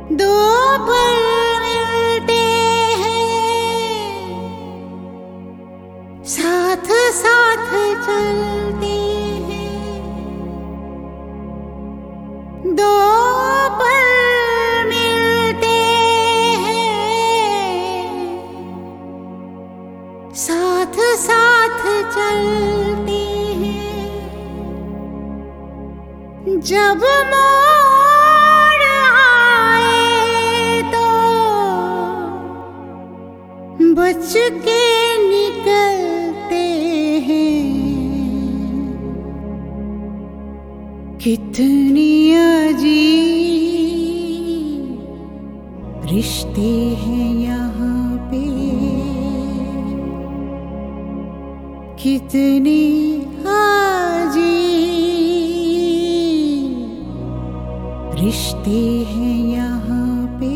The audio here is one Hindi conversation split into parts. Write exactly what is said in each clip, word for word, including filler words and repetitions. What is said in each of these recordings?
दो पल मिलते हैं, साथ साथ चलते हैं। दो पल मिलते हैं, साथ साथ चलते हैं। जब मोड़ आए तो बच के निकलते हैं। कितनी अजीब रिश्ते हैं यहाँ पे, कितनी अजीब रिश्ते हैं यहाँ पे।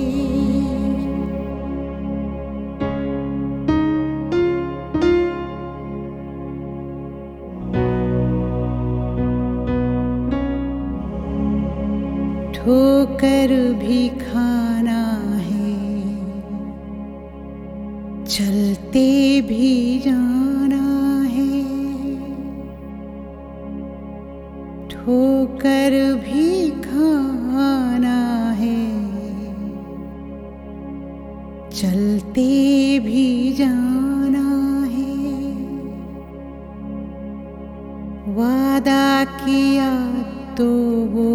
ठोकर भी खाना है, चलते भी जाना है। ठोकर भी खाना है, चलते भी जाना है। वादा किया तो वो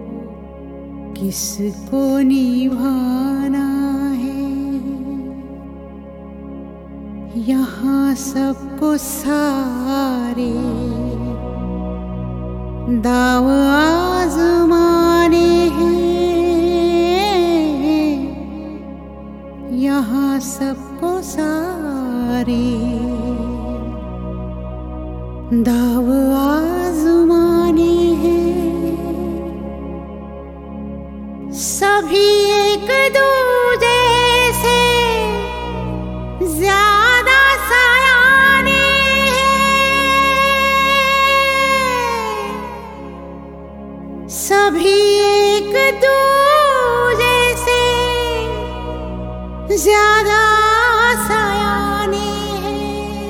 किसको निभाना है। यहाँ सबको सारे दाव आजमाने हैं। यहाँ सबको सारे दाव आजमाने हैं। सभी एक दूजे से ज्यादा सयाने हैं। सभी एक दूजे से ज्यादा सयाने हैं।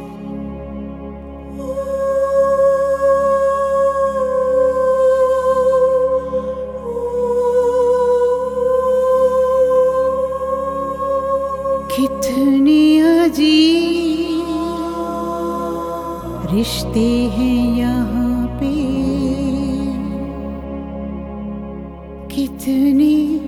कितने अजीब रिश्ते हैं यहाँ पे, कितने